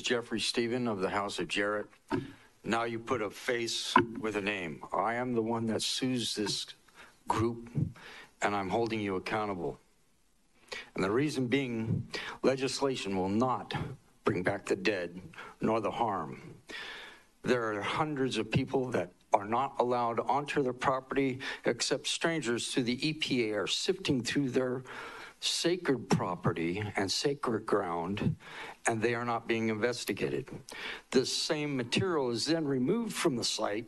Jeffrey Stephen of the House of Jarrett. Now you put a face with a name. I am the one that sues this group, and I'm holding you accountable. And the reason being, legislation will not bring back the dead nor the harm. There are hundreds of people that are not allowed onto their property except strangers through the EPA are sifting through their sacred property and sacred ground, and they are not being investigated. This same material is then removed from the site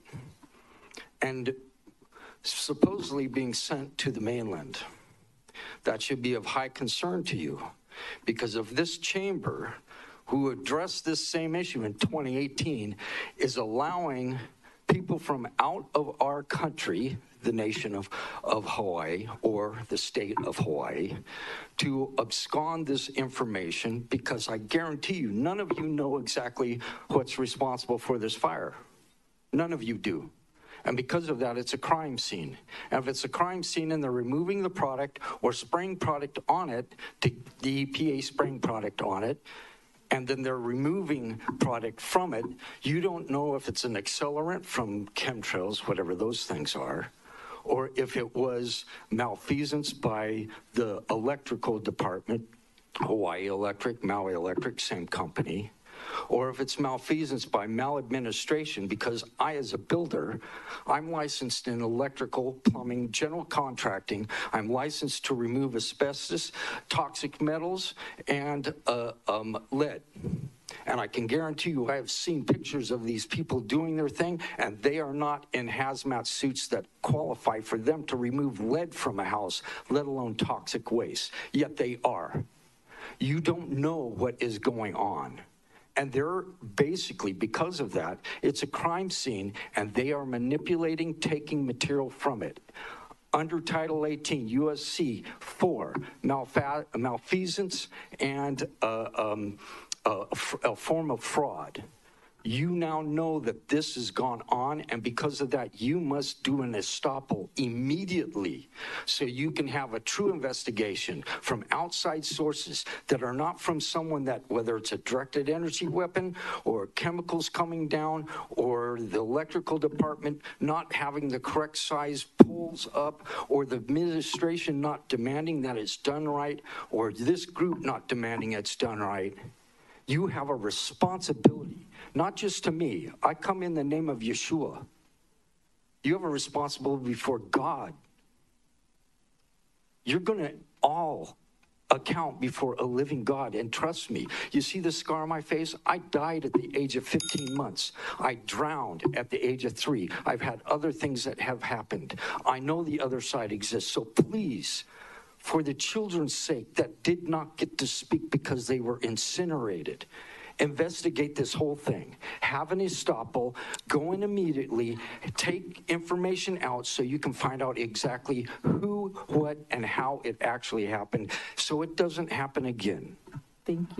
and supposedly being sent to the mainland. That should be of high concern to you, because if this chamber, who addressed this same issue in 2018, is allowing people from out of our country, the nation of Hawaii or the state of Hawaii, to abscond this information, because I guarantee you, none of you know exactly what's responsible for this fire. None of you do. And because of that, it's a crime scene. And if it's a crime scene and they're removing the product or spraying product on it, the EPA spraying product on it, and then they're removing product from it, you don't know if it's an accelerant from chemtrails, whatever those things are, or if it was malfeasance by the electrical department, Hawaii Electric, Maui Electric, same company, or if it's malfeasance by maladministration, because I, as a builder, I'm licensed in electrical, plumbing, general contracting. I'm licensed to remove asbestos, toxic metals, and lead. And I can guarantee you, I have seen pictures of these people doing their thing, and they are not in hazmat suits that qualify for them to remove lead from a house, let alone toxic waste. Yet they are. You don't know what is going on. And they're basically, because of that, it's a crime scene, and they are manipulating, taking material from it. Under Title 18, USC 4, malfeasance and a form of fraud. You now know that this has gone on, and because of that, you must do an estoppel immediately so you can have a true investigation from outside sources that are not from someone that, whether it's a directed energy weapon or chemicals coming down or the electrical department not having the correct size poles up, or the administration not demanding that it's done right, or this group not demanding it's done right. You have a responsibility, not just to me. I come in the name of Yeshua. You have a responsibility before God. You're going to all account before a living God, and trust me. You see the scar on my face? I died at the age of 15 months. I drowned at the age of 3. I've had other things that have happened. I know the other side exists, so please, for the children's sake that did not get to speak because they were incinerated, investigate this whole thing. Have an estoppel, go in immediately, take information out so you can find out exactly who, what, and how it actually happened, so it doesn't happen again. Thank you.